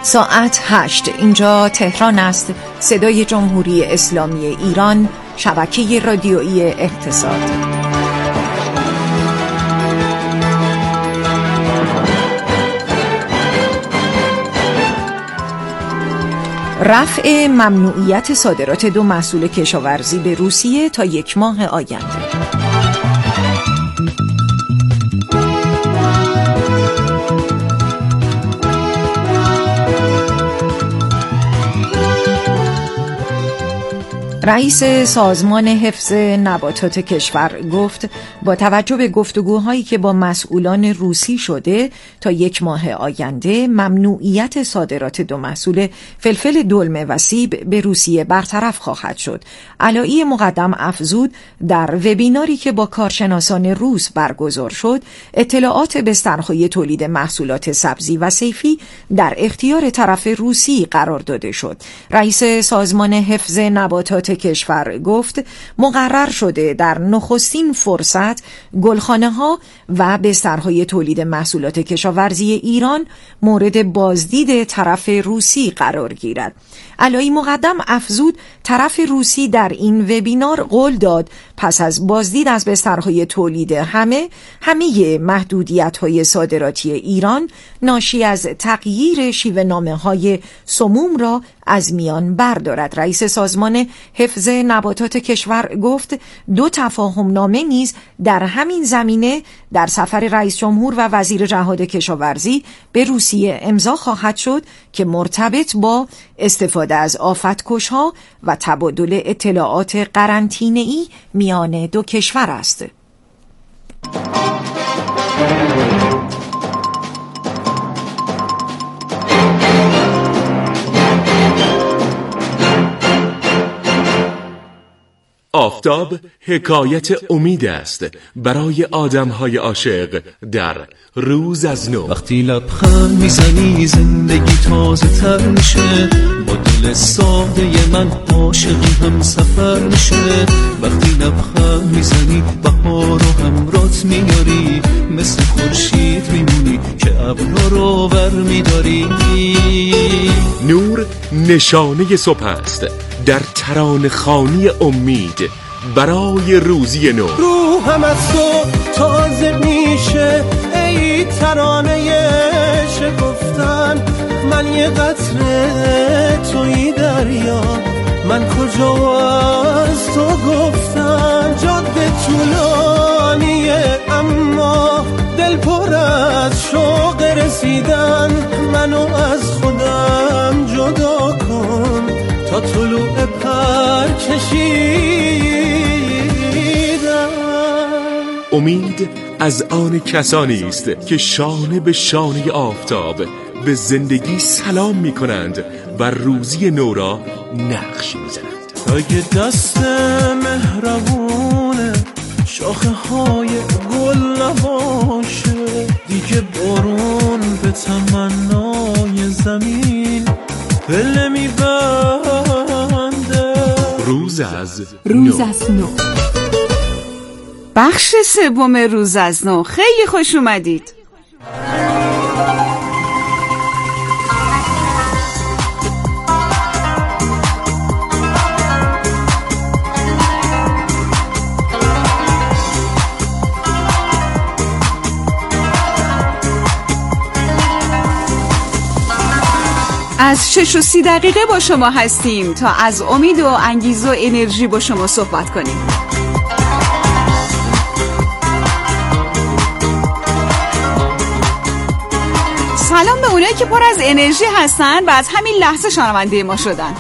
ساعت 8. اینجا تهران است. صدای جمهوری اسلامی ایران، شبکه رادیویی اقتصاد. رفع ممنوعیت صادرات 2 محصول کشاورزی به روسیه تا 1 ماه آینده. رئیس سازمان حفظ نباتات کشور گفت با توجه به گفتگوهایی که با مسئولان روسی شده تا 1 ماه آینده ممنوعیت صادرات 2 محصول فلفل دلمه و سیب به روسیه برطرف خواهد شد. علایی مقدم افزود در وبیناری که با کارشناسان روس برگزار شد اطلاعات بسترهای تولید محصولات سبزی و صیفی در اختیار طرف روسی قرار داده شد. رئیس سازمان حفظ نباتات کشور گفت مقرر شده در نخستین فرصت گلخانه ها و بسترهای تولید محصولات کشاورزی ایران مورد بازدید طرف روسی قرار گیرد. علایی مقدم افزود طرف روسی در این وبینار قول داد پس از بازدید از بسترهای تولید همه محدودیت‌های صادراتی ایران ناشی از تغییر شیوه نامه‌های سموم را از میان بردارد. رئیس سازمان حفظ نباتات کشور گفت 2 تفاهم نامه نیز در همین زمینه در سفر رئیس جمهور و وزیر جهاد کشاورزی به روسیه امضا خواهد شد که مرتبط با استفاده از آفتکش‌ها و تبادل اطلاعات قرنطینه‌ای میان 2 کشور است. آفتاب حکایت امید است برای آدم‌های عاشق در روز از نو. وقتی لبخند میزنی زندگی تازه تر میشه، با دل ساده من عاشقی هم سفر میشه. وقتی لبخند میزنی بهار رو همرات میاری، مثل خورشید میمونی که ابرها رو بر میداری. نور نشانه صبح است در ترانه‌خوانی امید برای روزی نو. روحم از تو تازه میشه ای ترانه شکفتن. من یه قطره توی دریا، من کجا از تو گفتن. جاده طولانیه اما دل پر از شوق رسیدن. منو از خودم جدا کن تا طلوع پر کشیدن. امید از آن کسانی است که شانه به شانه آفتاب به زندگی سلام می کنند و روزی نو را نقش می زنند. اگه دست مهربونه شاخه های گل نباشه، دیگه بارون به تمنای زمین دل میبنده. روز از نو. بخش 3 روز از نو. خیلی خوش اومدید. از 6:30 با شما هستیم تا از امید و انگیزه و انرژی با شما صحبت کنیم. سلام به اونایی که پر از انرژی هستن و از همین لحظه شنونده ما شدن.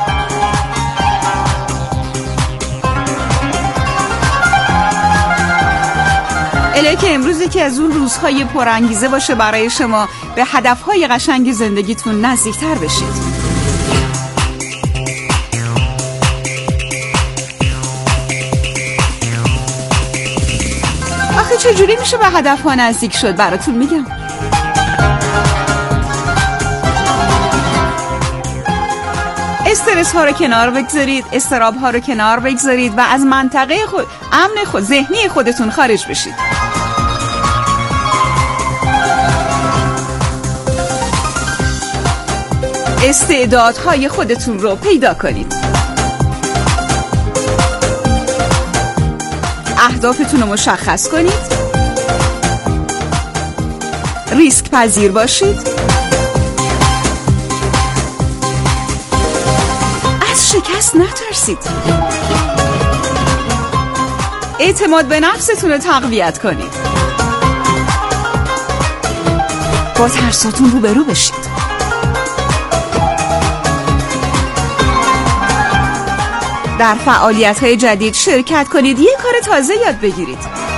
الهی که امروزی که از اون روزهای پرانگیزه باشه برای شما به هدفهای قشنگ زندگیتون نزدیکتر بشید. آخه چجوری میشه به هدفها نزدیک شد؟ براتون میگم. استرس ها رو کنار بگذارید، استراب ها رو کنار بگذارید و از منطقه امن ذهنی خودتون خارج بشید. استعدادهای خودتون رو پیدا کنید. اهدافتون رو مشخص کنید. ریسک پذیر باشید. از شکست نترسید. اعتماد به نفستون رو تقویت کنید. با ترساتون روبرو بشید. در فعالیت‌های جدید شرکت کنید. یه کار تازه یاد بگیرید.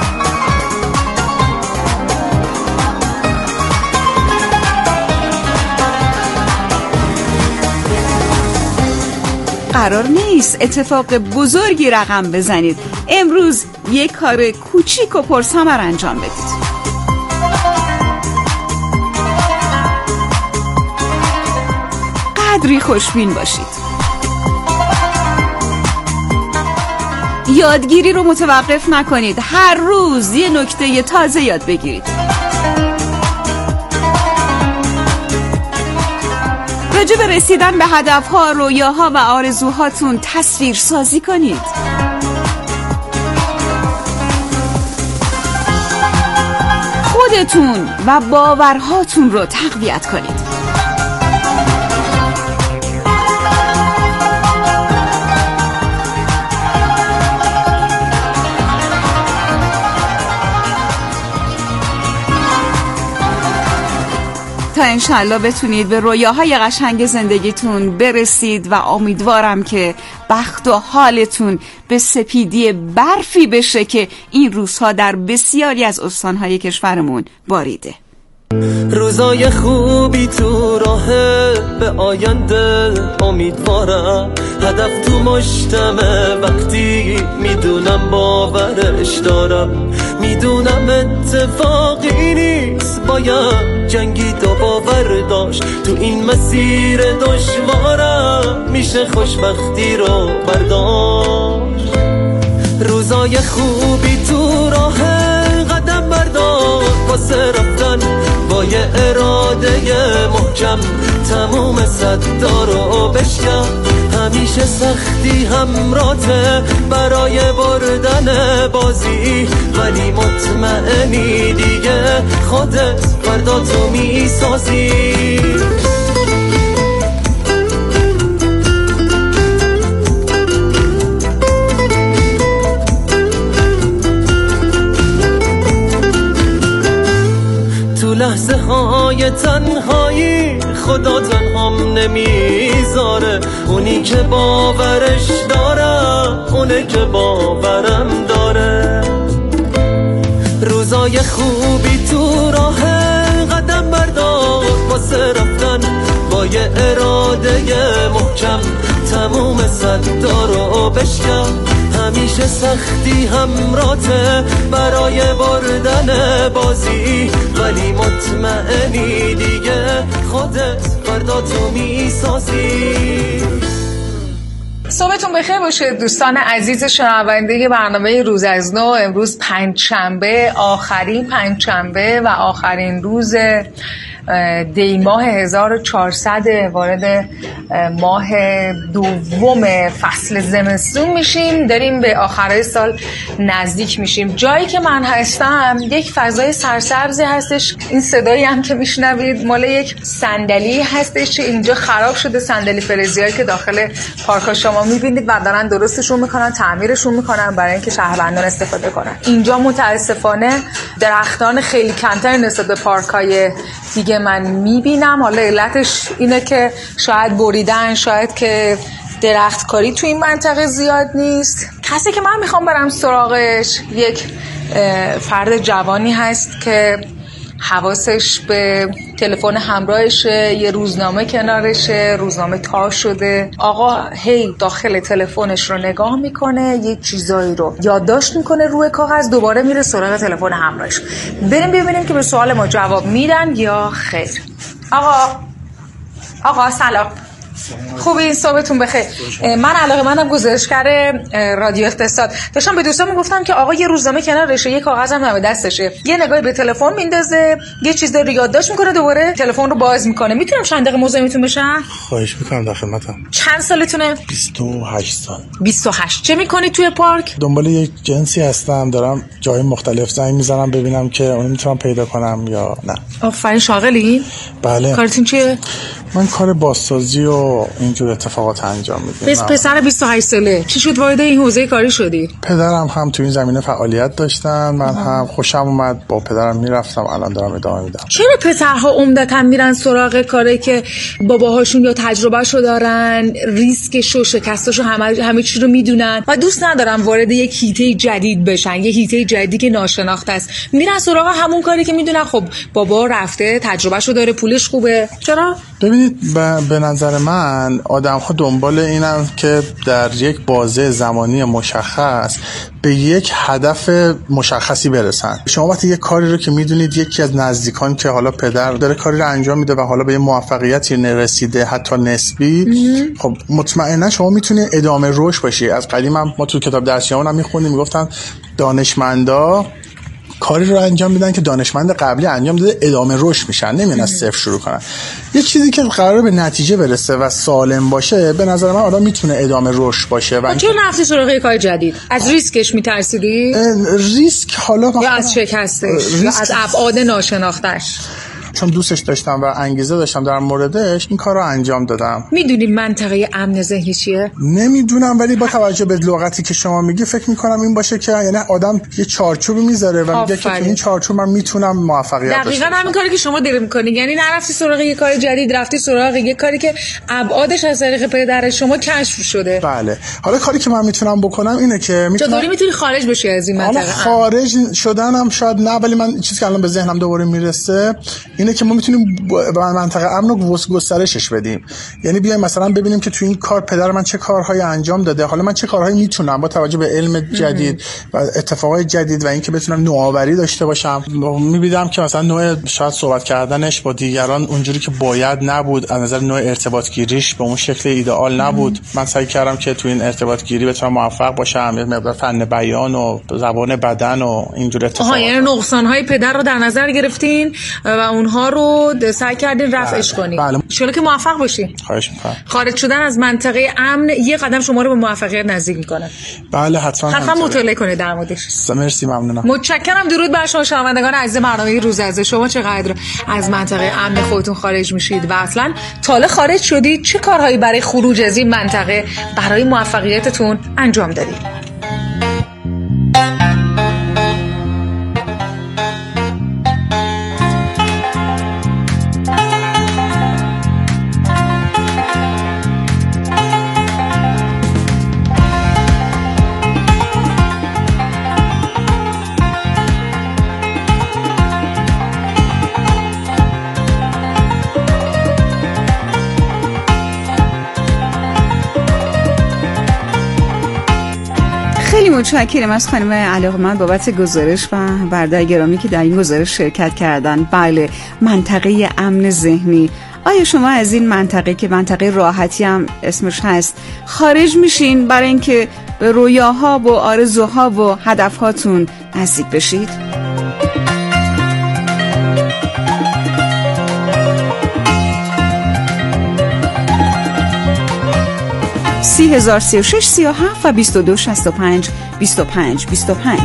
قرار نیست اتفاق بزرگی رقم بزنید. امروز یک کار کوچیک و پرثمر انجام بدید. قدری خوشبین باشید. یادگیری رو متوقف نکنید. هر روز یه نکته تازه یاد بگیرید. راجع به رسیدن به هدفها، رویاها و آرزوهاتون تصویر سازی کنید. خودتون و باورهاتون رو تقویت کنید. تا انشالله بتونید به رویاهای قشنگ زندگیتون برسید و امیدوارم که بخت و حالتون به سپیدی برفی بشه که این روزها در بسیاری از استانهای کشورمون باریده. روزای خوبی تو راه به آینده امیدوارم. هدف تو مشتمه وقتی میدونم باورش دارم. میدونم اتفاقی نیست باید جنگید و باور داشت. تو این مسیر دشوارم میشه خوشبختی رو برداشت. روزای خوبی تو راه قدم برداشت واسه رفتن با یه اراده محکم. تموم صدا رو بشکن. همیشه سختی همراته برای بردن بازی. ولی مطمئنی دیگه خودت فردا تو میسازی. لحظه های تنهایی خدا تنهام نمیذاره. اونی که باورش دارم اونه که باورم داره. روزای خوبی تو راه قدم بردار واسه رفتن با یه اراده محکم. تموم صدا رو بشکن. همیشه سختی همراته برای بردن بازی. ولی مطمئنی دیگه خودت فردا تو میسازی. صبحتون بخیر باشه دوستان عزیز شنونده برنامه روز از نو. امروز پنجشنبه، آخرین پنجشنبه و آخرین روز دی ماه 1400 وارد ماه دوم فصل زمستون میشیم. داریم به آخرای سال نزدیک میشیم. جایی که من هستم یک فضای سرسبزی هستش. این صدایی هم که میشنوید مال یک صندلی هستش. اینجا خراب شده، صندلی فلزیایی که داخل پارک شما میبینید و دارن درستشون میکنن، تعمیرشون میکنن برای اینکه شهروندان استفاده کنن. اینجا متاسفانه درختان خیلی کمتر نسبت به پارکای دیگه من میبینم. حالا علتش اینه که شاید بریدن، شاید که درخت کاری تو این منطقه زیاد نیست. کسی که من میخوام برم سراغش یک فرد جوانی هست که حواسش به تلفن همراهشه، یه روزنامه کنارشه، روزنامه تار شده. آقا هی داخل تلفنش رو نگاه میکنه، یه چیزایی رو یادداشت میکنه روی کاغذ، دوباره میره سراغ تلفن همراهش. بریم ببینیم که به سوال ما جواب میدن یا خیر. آقا سلام. خوبی؟ صبحتون بخیر. من علاقه‌مندم گزارشگر رادیو اقتصاد. داشتم به دوستان میگفتم که آقا یه روزنامه کنارشه، یه کاغذم هم دستشه، یه نگاهی به تلفن میندازه، یه چیز رو یادداشت میکنه، دوباره تلفن رو باز میکنه. میتونم چند دقیقه مزاحمتون بشم؟ خواهش میکنم، در خدمتم. چند سالتونه؟ 28 سال. 28. چه میکنی توی پارک؟ دنبال یک جنسی هستم، دارم جای مختلف زنگ میزنم ببینم که اون میتونم پیدا کنم یا نه. آفرین. شاغلی؟ بله. کارتون چیه؟ من کار بازسازی و اینجور اتفاقات انجام میدم. پسر 28 ساله چی شد وارد این حوزه کاری شدی؟ پدرم هم تو این زمینه فعالیت داشتن، من هم خوشم اومد با پدرم میرفتم، الان دارم ادامه میدم. چرا پسرها عمدتاً میرن سراغ کاری که باباهاشون یا تجربهشو دارن، ریسکشو، شکستشو، همه چی رو میدونن و دوست ندارن وارد یک هیته جدید بشن، یه هیته جدیدی که ناشناخته است، میرن سراغ همون کاری که میدونن خب بابا رفته، تجربهشو داره، پولش خوبه. چرا؟ ببینید به نظر من آدم‌ها دنبال اینن که در یک بازه زمانی مشخص به یک هدف مشخصی برسن. شما وقتی یک کاری رو که میدونید یکی از نزدیکان که حالا پدر داره کاری رو انجام میده و حالا به یه موفقیتی رسیده حتی نسبی، خب مطمئنا شما میتونید ادامه رشد باشی. از قدیم هم ما تو کتاب درسیامون هم میخوندیم، میگفتن دانشمندا کاری رو انجام میدن که دانشمند قبلی انجام داده، ادامه رشد میشن، نمیان از صفر شروع کنن. یه چیزی که قراره به نتیجه برسه و سالم باشه، به نظر من آدم میتونه ادامه رشد باشه. و چرا رفتی سراغ یه کار جدید؟ از ریسکش میترسیدی؟ ریسک حالا یا از شکستش یا از ابعاد ناشناختش؟ چون دوستش داشتم و انگیزه داشتم در موردش، این کار رو انجام دادم. میدونی منطقه امن ذهنی چیه؟ نمیدونم، ولی با توجه به لغتی که شما میگی فکر میکنم این باشه که یعنی آدم یه چارچوبی میذاره و میگه که تو این چارچوب من میتونم موفقیت داشته باشم. دقیقاً همین کاری که شما داری میکنی، یعنی نرفتی سراغ یه کار جدید، رفتی سراغ یه کاری که ابعادش از طریق پدر شما کشف شده. بله. حالا کاری که من میتونم بکنم اینه که چطوری میتونی خارج بشی از این منطقه؟ خارج شدنم شاید نه، ولی من چیزی که الان به ذهنم دوباره میرسه اینه که ما میتونیم منطقه امن رو گسترشش بدیم. یعنی بیایم مثلا ببینیم که تو این کار پدر من چه کارهایی انجام داده، حالا من چه کارهایی میتونم با توجه به علم جدید و اتفاقای جدید و اینکه بتونم نوآوری داشته باشم. میبینم که مثلا نوع شاید صحبت کردنش با دیگران اونجوری که باید نبود، از نظر نوع ارتباط گیریش به اون شکل ایدئال نبود. من سعی کردم که تو این ارتباط گیری بتونم موفق باشم، یه مقدار فن بیان و زبان بدن و اینجور اتفاقات. یعنی نقصان‌های پدر رو در نظر گرفتین و اونها رو سعی کردین رفعش کنین. بله. شما که موفق باشین. خواهش می‌کنم. خارج شدن از منطقه امن یه قدم شما رو به موفقیت نزدیک می‌کنه. بله حتما مطالعه کنید در موردش. مرسی، ممنونم. متشکرم. درود بر شما شنوندگان عزیز برنامه روز از شما. چقدر از منطقه امن خودتون خارج میشید و اصلا تا خارج شدید، چه کارهایی برای خروج از این منطقه برای موفقیتتون انجام دادید؟ خیلی متشکرم از خانم علاقمند بابت گزارش و برادر گرامی که در این گزارش شرکت کردن. بله، منطقه امن ذهنی. آیا شما از این منطقه که منطقه راحتی هم اسمش هست خارج میشین برای اینکه به رویاها و آرزوها و هدفهاتون نزدیک بشید؟ 3036 37 و 22 65 25 25.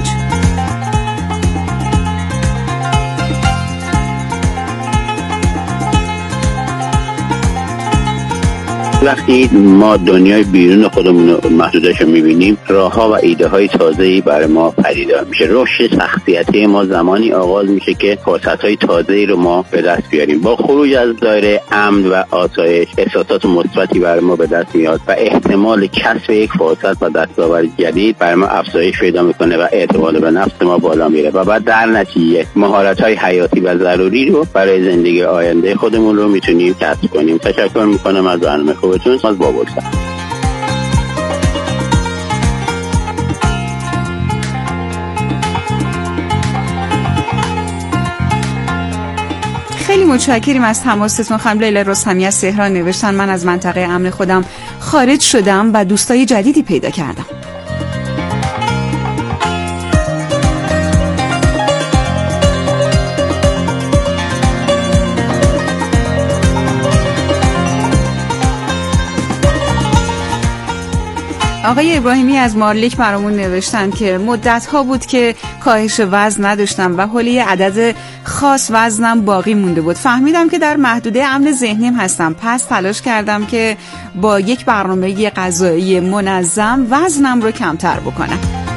وقتی ما دنیای بیرون خودمون رو محدودش میبینیم، راهها و ایده های تازه‌ای برای ما پدیدار میشه. رشد شخصیتی ما زمانی آغاز میشه که فرصت های تازه‌ای رو ما به دست بیاریم. با خروج از دایره امن و آسایش، احساسات مثبتی برای ما به دست میاد و احتمال کسب یک فرصت و دستاورد جدید برای ما افزایش پیدا میکنه و اعتماد به نفس ما بالا میره و بعد در نتیجه مهارت های حیاتی و ضروری رو برای زندگی آینده خودمون رو میتونیم کسب کنیم. تشکر میکنم از برنامه خوبتون. از بابرسم. خیلی متشکریم از تماستون. خانم لیلا رستمی از تهران نوشتن من از منطقه امن خودم خارج شدم و دوستای جدیدی پیدا کردم. آقای ابراهیمی از مارلیک برامون نوشتن که مدت‌ها بود که کاهش وزن نداشتم و حول یه عدد خاص وزنم باقی مونده بود. فهمیدم که در محدوده امن ذهنیم هستم، پس تلاش کردم که با یک برنامه غذایی منظم وزنم رو کمتر بکنم.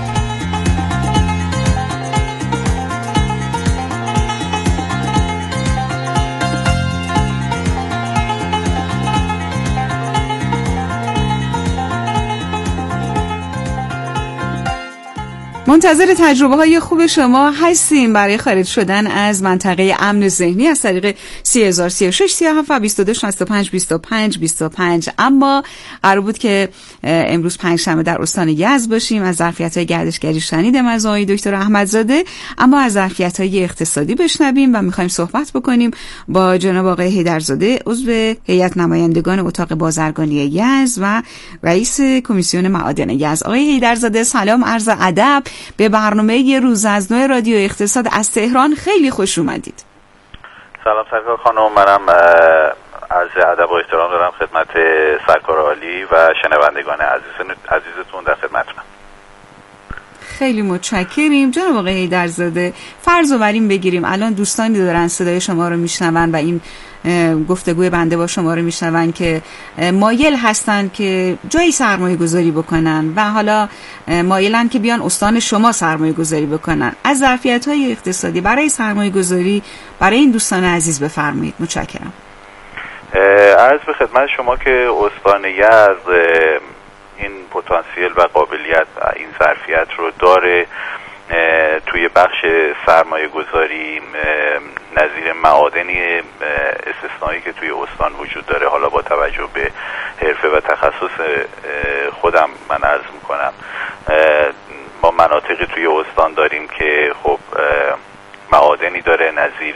منتظر تجربه های خوب شما هستیم برای خارج شدن از منطقه امن ذهنی از طریق 3036 37 و 22 65 25 25. اما قرار بود که امروز پنجشنبه در استان یزد باشیم. از ظرفیت‌های گردشگری شنیدم از آقای دکتر احمدزاده، اما از ظرفیت‌های اقتصادی بشنویم و می‌خوایم صحبت بکنیم با جناب آقای حیدرزاده، عضو هیئت نمایندگان اتاق بازرگانی یزد و رئیس کمیسیون معادن یزد. آقای حیدرزاده سلام، عرض ادب به برنامه روز از نو رادیو اقتصاد از تهران. خیلی خوش اومدید. سلام سرکار خانم، منم عرض ادب و احترام دارم خدمت سرکار عالی و شنوندگان عزیزتون در خدمتتونم. خیلی متشکریم. جناب آقای حیدرزاده، فرض رو بر این بگیریم الان دوستانی دارن صدای شما رو میشنون و این گفتگوی بنده با شما رو میشنون که مایل هستن که جایی سرمایه گذاری بکنن و حالا مایلن که بیان استان شما سرمایه گذاری بکنن. از ظرفیت‌های اقتصادی برای سرمایه گذاری برای این دوستان عزیز بفرمایید. متشکرم. عرض به خدمت شما که استان یزد این پتانسیل و قابلیت و این ظرفیت رو داره توی بخش سرمایه گذاری نظیر معادنی استثنایی که توی استان وجود داره. حالا با توجه به حرفه و تخصص خودم من عرض میکنم ما مناطقی توی استان داریم که خب معادنی داره نظیر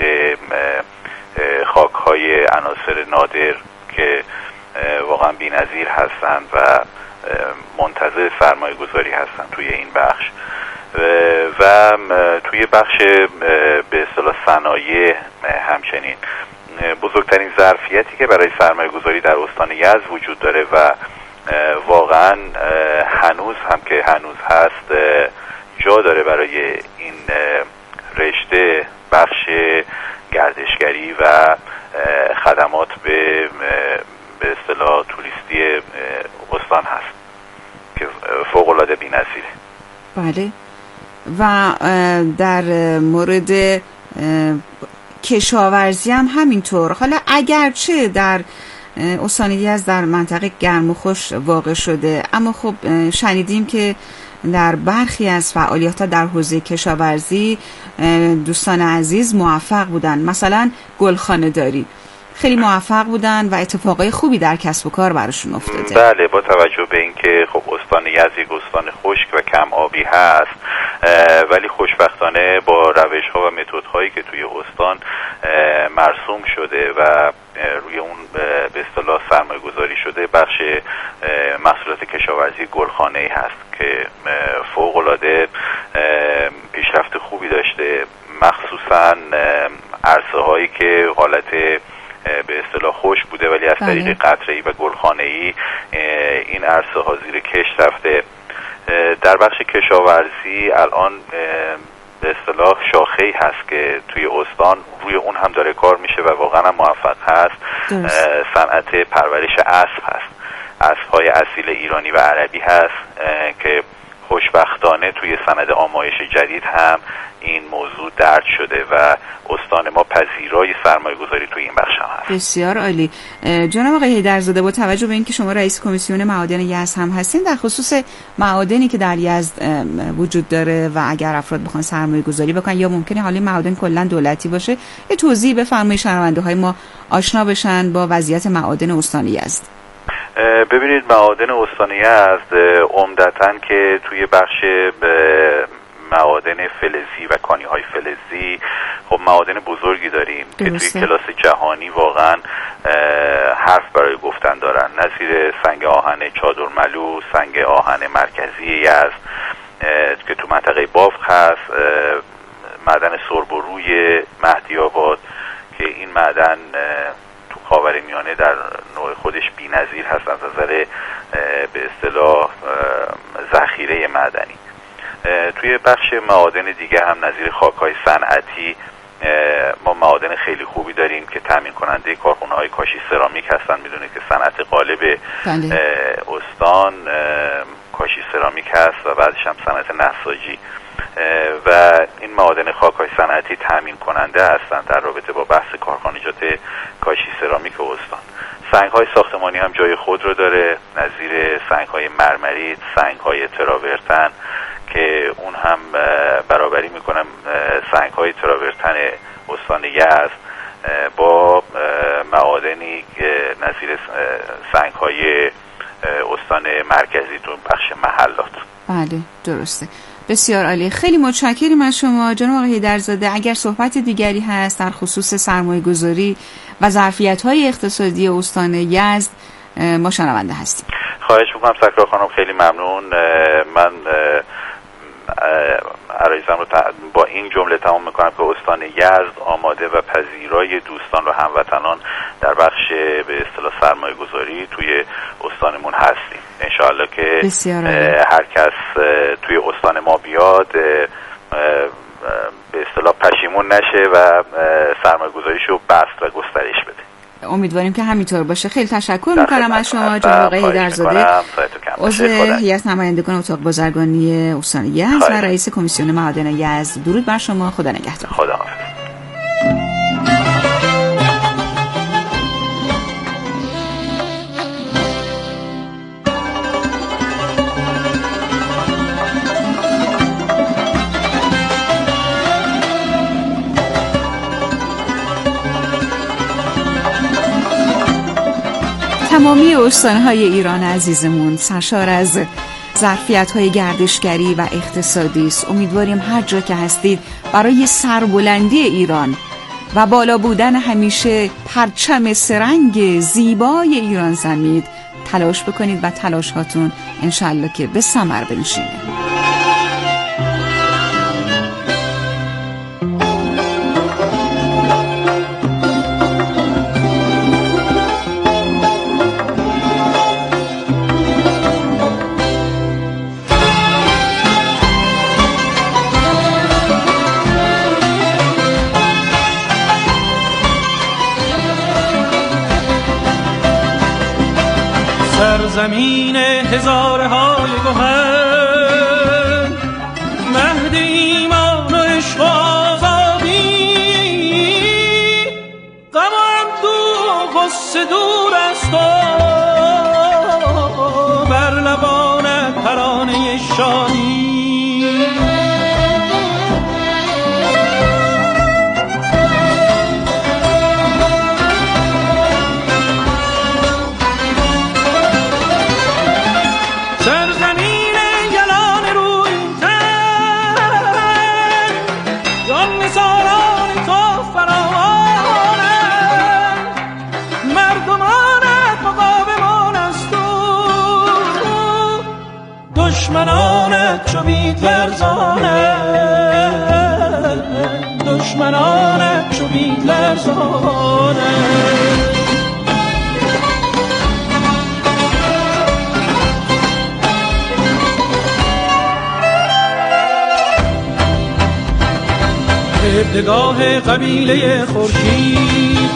خاک‌های عناصر نادر که واقعا بی‌نظیر هستند و منتظر سرمایه گذاری هستن توی این بخش و توی بخش به اصطلاح صنایع همچنین بزرگترین ظرفیتی که برای سرمایه گذاری در استان یزد وجود داره و واقعا هنوز هم که هنوز هست جا داره برای این رشته بخش گردشگری و خدمات به اصطلاح توریستی استان هست که فوق‌العاده بی‌نظیره. بله. و در مورد کشاورزی هم همینطور. حالا اگرچه در استان یزد در منطقه گرم و خشک واقع شده، اما خب شنیدیم که در برخی از فعالیت‌ها در حوزه کشاورزی دوستان عزیز موفق بودن. مثلا گلخانه داری خیلی موفق بودن و اتفاقای خوبی در کسب و کار براشون افتاده. بله، با توجه به اینکه خب استان یزد یک استان خشک و کم آبی هست ولی خوشبختانه با روش‌ها و متدهایی که توی استان مرسوم شده و روی اون به اصطلاح سرمایه‌گذاری شده بخش محصولات کشاورزی گلخانه‌ای هست که فوق‌العاده پیشرفت خوبی داشته، مخصوصاً عرصه‌هایی که حالت به اصطلاح خشک بوده ولی از طریق قطره‌ای و گلخانه‌ای این عرصه ها زیر کشت رفته. در بخش کشاورزی الان به اصطلاح شاخه‌ای هست که توی استان روی اون هم داره کار میشه و واقعا هم موفق هست. صنعت پرورش اسب هست. اسب‌های اصیل ایرانی و عربی هست که خوشبختانه توی سند آمایش جدید هم این موضوع درج شده و استان ما پذیرای سرمایه‌گذاری توی این بخش هم هست. بسیار عالی. جناب آقای حیدرزاده، با توجه به اینکه شما رئیس کمیسیون معادن یزد هم هستین، در خصوص معادنی که در یزد وجود داره و اگر افراد بخوان سرمایه‌گذاری بکنن یا ممکنه حالی معادن کلا دولتی باشه، یه توضیح بفرمایید شنونده‌های ما آشنا بشن با وضعیت معادن استان یزد. ببینید، معادن استان یزد عمدتاً که توی بخش معادن فلزی و کانیهای فلزی خب معادن بزرگی داریم که توی کلاس جهانی واقعا حرف برای گفتن دارن، نظیر سنگ آهن چادرملو، سنگ آهن مرکزی یزد که تو منطقه بافق هست، معدن سربروی مهدی آباد که این معدن تو خاورمیانه در نوع خودش بی‌نظیر هست از نظر به اصطلاح ذخیره معدنی. توی بخش معادن دیگه هم نظیر خاک‌های صنعتی ما معادن خیلی خوبی داریم که تامین کننده کارخونه‌های کاشی سرامیک هستن. میدونید که صنعت غالب استان کاشی سرامیک هست و بعدش هم صنعت نساجی و این معادن خاک‌های صنعتی تامین کننده هستند در رابطه با بحث کارخانجات کاشی سرامیک استان. سنگ‌های ساختمانی هم جای خود رو داره، نظیر سنگ‌های مرمریت، سنگ‌های تراورتن که اون هم برابری میکنم سنگ‌های تراورتن استان یزد با معادنی نظیر سنگ‌های استان مرکزی تو بخش محلات. بله درسته، بسیار عالی. خیلی متشکریم از شما جناب آقای حیدرزاده. اگر صحبت دیگری هست در خصوص سرمایه‌گذاری و ظرفیت‌های اقتصادی استان یزد ما شنونده هستیم. خواهش می‌کنم سکرا خانم، خیلی ممنون. من عرایزم رو با این جمله تمام میکنم که استان یزد آماده و پذیرای دوستان و هموطنان در بخش به اصطلاح سرمایه گذاری توی استانمون هستیم. انشاءالله که هر کس توی استان ما بیاد به اصطلاح پشیمون نشه و سرمایه گذاریشو بسط و گسترش بده. امیدواریم که همینطور باشه. خیلی تشکر میکنم از شما جناب آقای حیدرزاده، عضو هیئت نمایندگان اتاق بازرگانی استان یزد و رئیس کمیسیون معادن یزد. درود بر شما، خدا نگهدار. خدا حافظ. تمامی استانهای ایران عزیزمون سرشار از ظرفیت‌های گردشگری و اقتصادی است. امیدواریم هر جا که هستید برای سربلندی ایران و بالا بودن همیشه پرچم سرنگ زیبای ایران زمین تلاش بکنید و تلاش هاتون انشالله که به ثمر بنشینه. زمین هزارهای گوهر، مهد ایمان و عشق و آزادی، غم و اندوه و غصه دور از تو، بر لبانت ترانه شادی. دشمنانت چو بید لرزانه، دشمنانت چو بید لرزانه. ابتداء قبیله خورشید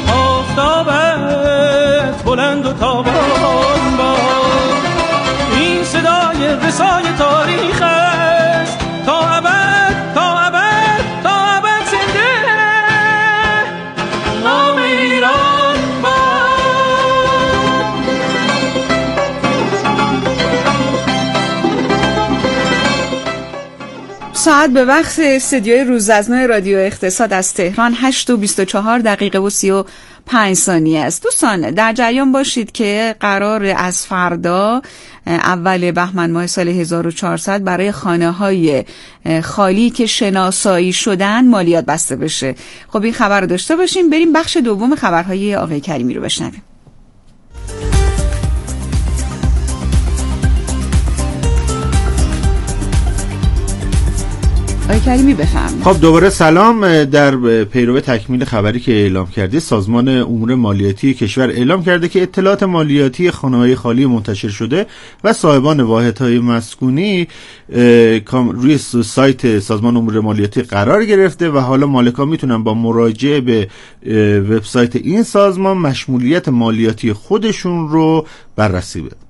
آفتابت بلند و تابان باد، این صدای رسای تاریخ است تا ابد، تا ابد، تا ابد زنده نام ایران باد. ساعت به وقت استدیوی روزافزون رادیو اقتصاد از تهران 8:24 و 5 ثانیه است. دوستان در جریان باشید که قرار از فردا اول بهمن ماه سال 1400 برای خانه‌های خالی که شناسایی شدن مالیات بسته بشه. خب این خبر رو داشته باشیم. بریم بخش دوم خبرهای آقای کریمی رو بشنویم. کریمی بفرمایید. خب دوباره سلام. در پیرو تکمیل خبری که اعلام کرده، سازمان امور مالیاتی کشور اعلام کرده که اطلاعات مالیاتی خانه‌های خالی منتشر شده و صاحبان واحدهای مسکونی روی سایت سازمان امور مالیاتی قرار گرفته و حالا مالکان میتونن با مراجعه به وبسایت این سازمان مشمولیت مالیاتی خودشون رو بررسی بدن.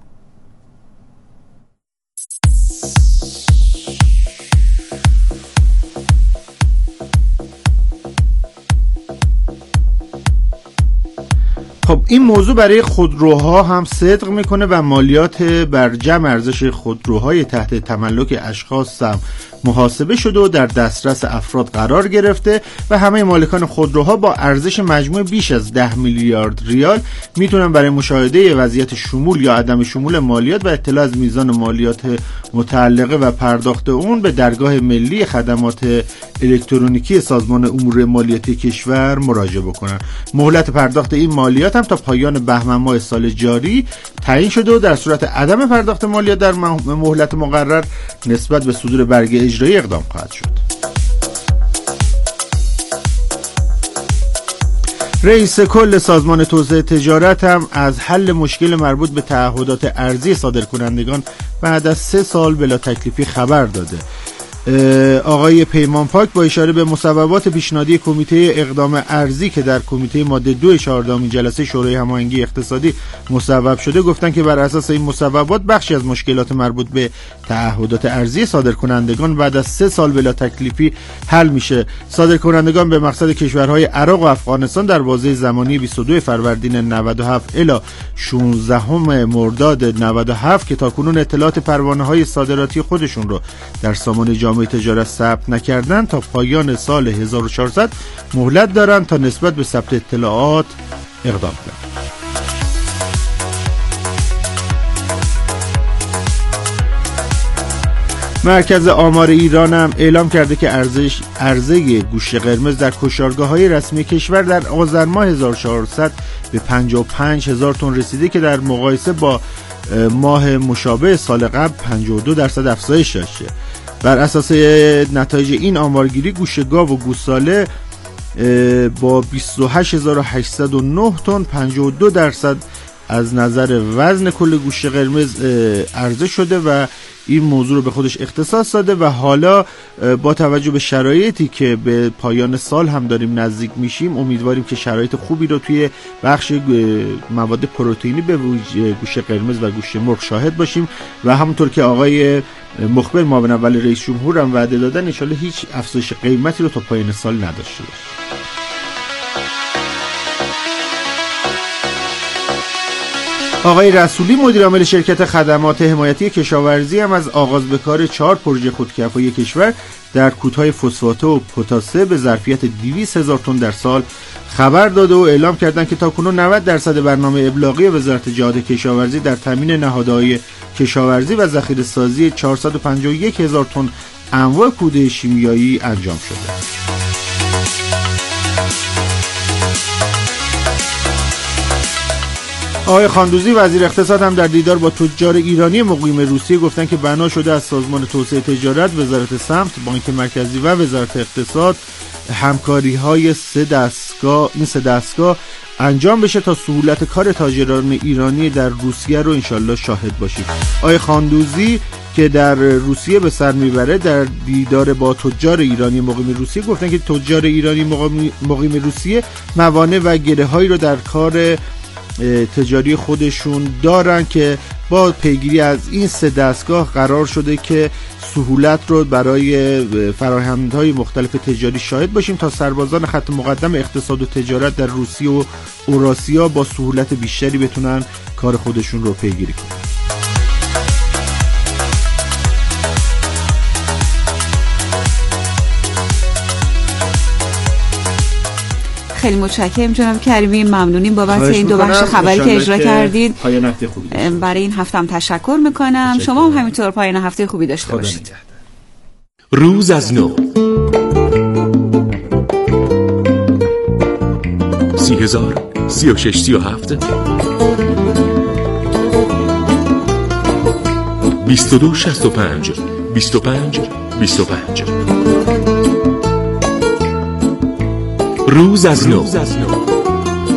خب این موضوع برای خودروها هم صدق میکنه و مالیات بر جمع ارزش خودروهای تحت تملک اشخاص هم محاسبه شده و در دسترس افراد قرار گرفته و همه مالکان خودروها با ارزش مجموع بیش از 10 میلیارد ریال میتونن برای مشاهده وضعیت شمول یا عدم شمول مالیات و اطلاع از میزان مالیات متعلقه و پرداخت اون به درگاه ملی خدمات الکترونیکی سازمان امور مالیاتی کشور مراجعه بکنن. مهلت پرداخت این مالیات هم تا پایان بهمن ماه سال جاری تعیین شده و در صورت عدم پرداخت مالیات در مهلت مقرر نسبت به صدور برگه اجرایی اقدام خواهد شد. رئیس کل سازمان توسعه تجارت هم از حل مشکل مربوط به تعهدات ارزی صادرکنندگان بعد از 3 سال بلا تکلیفی خبر داده. آقای پیمان پاک با اشاره به مصوبات پیشنهادی کمیته اقدام ارزی که در کمیته ماده 2 14 جلسه شورای هماهنگی اقتصادی مصوب شده گفتن که بر اساس این مصوبات بخشی از مشکلات مربوط به تعهدات ارزی صادرکنندگان بعد از 3 سال بلا تکلیفی حل میشه. صادرکنندگان به مقصد کشورهای عراق و افغانستان در بازه زمانی 22 فروردین 97 الی 16 مرداد 97 که تاکنون اطلاعات پروانه‌های صادراتی خودشون رو در سامان جامعه تجارت ثبت نکردن تا پایان سال 1400 مهلت دارن تا نسبت به ثبت اطلاعات اقدام کنند. مرکز آمار ایران هم اعلام کرده که عرضه گوشت قرمز در کشارگاه‌های رسمی کشور در آذر ماه 1400 به 55,000 تن رسیده که در مقایسه با ماه مشابه سال قبل 52% افزایش داشته. بر اساس نتایج این آمارگیری گوشت گاو و گوساله با 28,809 تن 52% از نظر وزن کل گوشت قرمز عرضه شده و این موضوع رو به خودش اختصاص داده و حالا با توجه به شرایطی که به پایان سال هم داریم نزدیک میشیم امیدواریم که شرایط خوبی رو توی بخش مواد پروتئینی به گوشت قرمز و گوشت مرغ شاهد باشیم و همونطور که آقای مخبر معاون اول رئیس جمهور هم وعده دادن ان شاءالله هیچ افزایش قیمتی رو تا پایان سال نداشته باشه. آقای رسولی مدیر عامل شرکت خدمات حمایتی کشاورزی هم از آغاز به کار 4 پروژه خودکفایی کشور در کودهای فسفات و پتاسه به ظرفیت 200,000 تن در سال خبر داده و اعلام کردند که تاکنون 90% برنامه ابلاغی وزارت جهاد کشاورزی در تامین نهادهای کشاورزی و ذخیره سازی 451,000 تن انواع کوده شیمیایی انجام شده. آقای خاندوزی وزیر اقتصاد هم در دیدار با تجار ایرانی مقیم روسیه گفتن که بنا شده از سازمان توسعه تجارت، وزارت سمت، بانک مرکزی و وزارت اقتصاد همکاری‌های این سه دستگاه انجام بشه تا سهولت کار تاجران ایرانی در روسیه رو انشالله شاهد باشیم. آقای خاندوزی که در روسیه به سر میبره در دیدار با تجار ایرانی مقیم روسیه گفتن که تجار ایرانی مقیم روسیه موانع و گره‌هایی رو در کار تجاری خودشون دارن که با پیگیری از این 3 دستگاه قرار شده که سهولت رو برای فرآیندهای مختلف تجاری شاهد باشیم تا سربازان خط مقدم اقتصاد و تجارت در روسیه و اوراسیا با سهولت بیشتری بتونن کار خودشون رو پیگیری کنن. خیلی متشکرم جناب کریمی، ممنونیم بابت این دو بخش خبری که اجرا کردید. پایان هفته خوبی برای این هفته هم تشکر میکنم. شما هم همینطور پایان هفته خوبی داشته باشید. روز از نو 30,000 36 37 22 65 25 25. روز از نو.